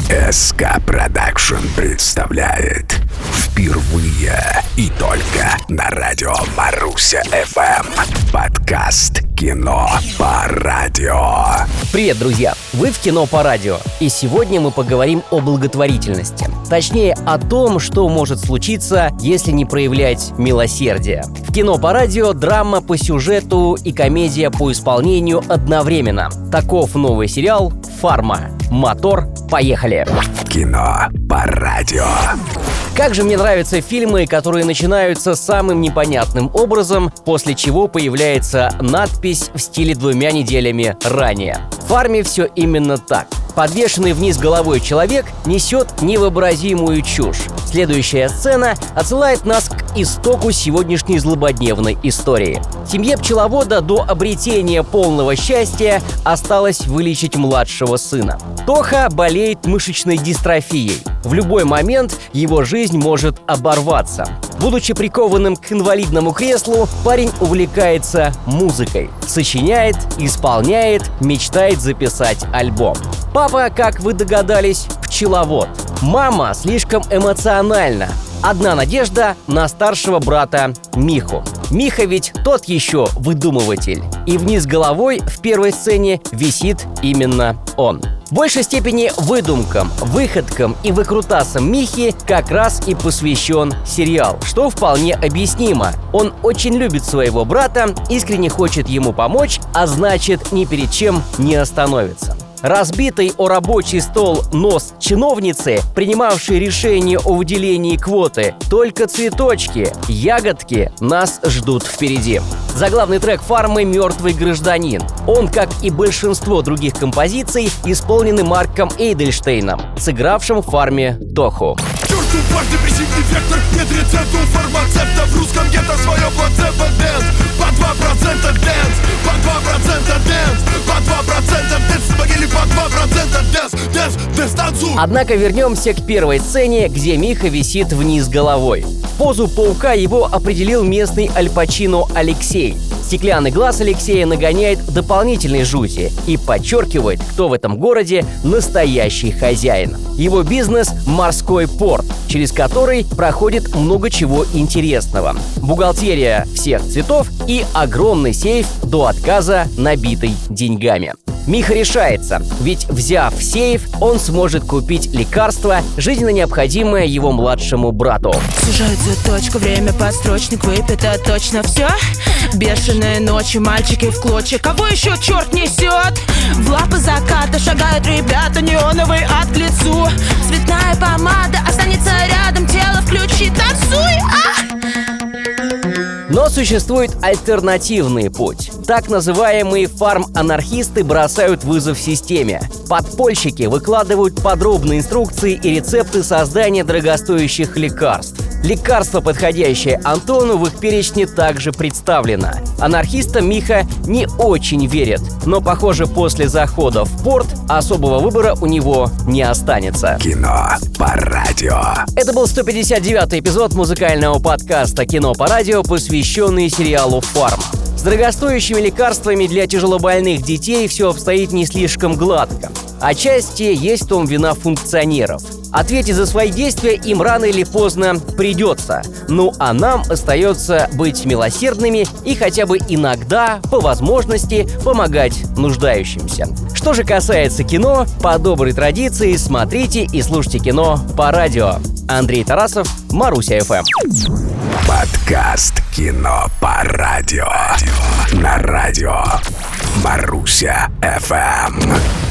СК Продакшн представляет впервые и только на радио Маруся FM подкаст «Кино по радио». Привет, друзья! Вы в «Кино по радио», и сегодня мы поговорим о благотворительности. Точнее, о том, что может случиться, если не проявлять милосердие. В «Кино по радио» драма по сюжету и комедия по исполнению одновременно. Таков новый сериал «Фарма». Мотор, поехали! Кино по радио. Как же мне нравятся фильмы, которые начинаются самым непонятным образом, после чего появляется надпись в стиле 2 неделями ранее. В «Фарме» все именно так. Подвешенный вниз головой человек несет невообразимую чушь. Следующая сцена отсылает нас к истоку сегодняшней злободневной истории. Семье пчеловода до обретения полного счастья осталось вылечить младшего сына. Тоха болеет мышечной дистрофией. В любой момент его жизнь может оборваться. Будучи прикованным к инвалидному креслу, парень увлекается музыкой. Сочиняет, исполняет, мечтает записать альбом. Папа, как вы догадались, пчеловод. Мама слишком эмоциональна. Одна надежда на старшего брата Миху. Миха ведь тот еще выдумыватель. И вниз головой в первой сцене висит именно он. В большей степени выдумкам, выходкам и выкрутасам Михи как раз и посвящен сериал, что вполне объяснимо. Он очень любит своего брата, искренне хочет ему помочь, а значит, ни перед чем не остановится. Разбитый о рабочий стол нос чиновницы, принимавшей решение о выделении квоты, только цветочки, ягодки нас ждут впереди. Заглавный трек «Фармы» «Мертвый гражданин». Он, как и большинство других композиций, исполнены Марком Эйдельштейном, сыгравшим в «Фарме» Тоху. Депрессивный вектор, нет рецепта у фармацевта. В русском гетто свое плацебо дэнс. По 2% дэнс, по 2% дэнс, по 2% дэнс. Могили по 2% дэнс, танцуй. Однако вернемся к первой сцене, где Миха висит вниз головой. В позу паука его определил местный Аль Пачино Алексей. Стеклянный глаз Алексея нагоняет дополнительной жути и подчеркивает, кто в этом городе настоящий хозяин. Его бизнес – морской порт, через который проходит много чего интересного. Бухгалтерия всех цветов и огромный сейф до отказа, набитый деньгами. Миха решается, ведь взяв сейф, он сможет купить лекарство, жизненно необходимое его младшему брату. Сужается точка, время подстрочник, выпито точно все. Бешеные ночи, мальчики в клочья, кого еще черт несет? В лапы заката шагают ребята, неоновый ад к лицу. Цветная помада останется рядом, тело включи, танцуй, Но существует альтернативный путь. Так называемые фарм-анархисты бросают вызов системе. Подпольщики выкладывают подробные инструкции и рецепты создания дорогостоящих лекарств. Лекарство, подходящее Антону, в их перечне также представлено. Анархистам Миха не очень верит, но, похоже, после захода в порт особого выбора у него не останется. Кино по радио. Это был 159-й эпизод музыкального подкаста «Кино по радио», посвященный сериалу «Фарма». С дорогостоящими лекарствами для тяжелобольных детей все обстоит не слишком гладко. Отчасти есть в том вина функционеров. Ответить за свои действия им рано или поздно придется. Ну а нам остается быть милосердными и хотя бы иногда, по возможности, помогать нуждающимся. Что же касается кино, по доброй традиции смотрите и слушайте кино по радио. Андрей Тарасов, Маруся FM. Подкаст «Кино по радио» на радио Маруся FM.